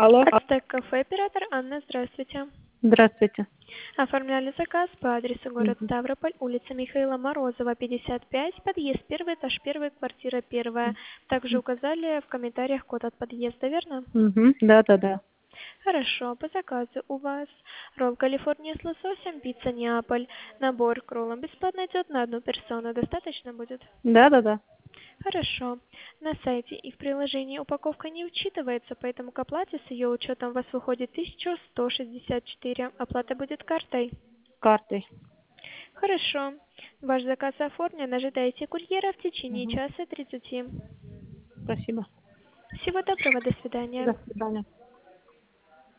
Алло, Ацтек кафе, оператор Анна, здравствуйте. здравствуйте. Оформляли заказ по адресу город Мгм. Ставрополь, улица Михаила Морозова, 55, подъезд 1, этаж 1, квартира 1. Также указали в комментариях код от подъезда, верно? Мгм. Да, да, да. Хорошо, по заказу у вас ролл Калифорния с лососем, пицца Неаполь, набор к роллам бесплатно идет на одну персону, достаточно будет? Да, да, да. Хорошо. На сайте и в приложении упаковка не учитывается, поэтому к оплате с ее учетом у вас выходит 1164. Оплата будет картой. Картой. Хорошо. Ваш заказ оформлен. Ожидайте курьера в течение Мгм. часа 30. Спасибо. Всего доброго. До свидания. До свидания.